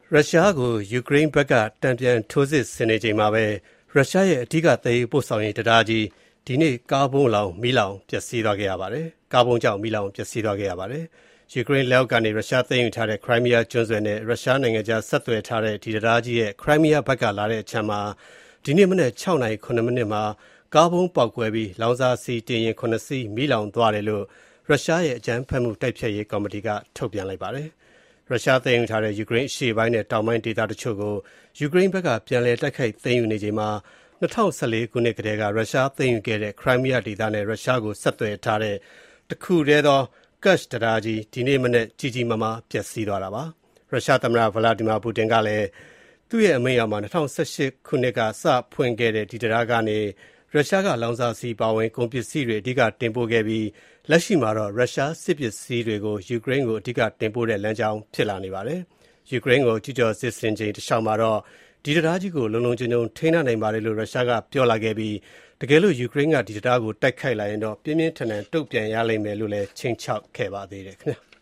ရုရှားကိုယူကရိန်းဘက်ကတန်ပြန်ထိုးစစ်ဆင်နေချိန်မှာပဲရုရှားရဲ့အဓိကသယ်ယူပို့ဆောင်ရေးတံတားကြီးဒီနေ့ကားဗုံးလောင်မီးလောင်ပျက်စီးသွားခဲ့ရပါတယ်။ကားဗုံးကြောင့်မီးလောင်ပျက်စီးသွားခဲ့ရပါတယ်။ယူကရိန်းလက်အောက်ကနေရုရှားသိမ်းယူထားတဲ့ခရိုင်းမီးယားကျွန်းဆွယ်နဲ့ရုရှားနိုင်ငံကြားဆက်သွယ်ထားတဲ့ဒီတံတားကြီးရဲ့ခရိုင်းမီးယားဘက်ကလာတဲ့အချမ်းမှာဒီနေ့မနက်6:09 မိနစ်မှာကားဗုံးပေါက်ကွဲပြီးလောင်စာဆီတင်ယာဉ်9စီးမီးလောင်သွားတယ်လို့ရုရှားရဲ့အကြမ်းဖက်မှုတိုက်ဖျက်ရေးကော်မတီကထုတ်ပြန်လိုက်ပါတယ်။ရုရှားသိမ်းယူထားတဲ့ယူကရိန်းအရှေ့ပိုင်းနဲ့တောင်ပိုင်းဒေသတချို့ကိုယူကရိန်းဘက်ကပြန်လည်တိုက်ခိုက်သိမ်းယူနေချိန်မှာ2014ခုနှစ်ကတည်းကရုရှားသိမ်းယူခဲ့တဲ့ခရိုင်းမီးယားဒေသနဲ့ရုရှားကိုဆက်သွယ်ထားတဲ့တခုတည်းသောKerch တံတားကြီးဒီနေ့မနက်ကြီးကြီးမားမားပျက်စီးသွားတာပါ။ရုရှားသမ္မတဗလာဒီမာပူတင်ကလည်းသူ့ရဲ့အမိန့်အောက်မှာ2018ခုနှစ်ကစဖွင့်ခဲ့တဲ့ဒီတံတားကနေရုရှားကလောင်စာဆီပါဝင်ကုန်ပစ္စည်းတွေအဓိကတင်ပို့ခဲ့ပြီးလက်ရှိမှာတော့ရုရှားစစ်ပစ္စည်းတွေကိုယူကရိန်းကိုအဓိကတင်ပို့တဲ့လမ်းကြောင်းဖြစ်လာနေပါတယ်။ယူကရိန်းကိုကျူးကျော်စစ်ဆင်ချိန်တစ်လျှောက်မှာတော့ဒီတံတားကြီးကိုလုံလုံခြုံခြုံထိန်းနိုင်ပါတယ်လို့ရုရှားကပြောလာခဲ့ပြီးတကယ်လို့ယူကရိန်းကဒီတံတားကိုတိုက်ခိုက်လာရင်တော့ပြင်းပြင်းထန်ထန်တုံ့ပြန်ရလိမ့်မယ်လို့လည်းချိန်ချောက်ခဲ့ပါသေးတယ်ခင်ဗျာ။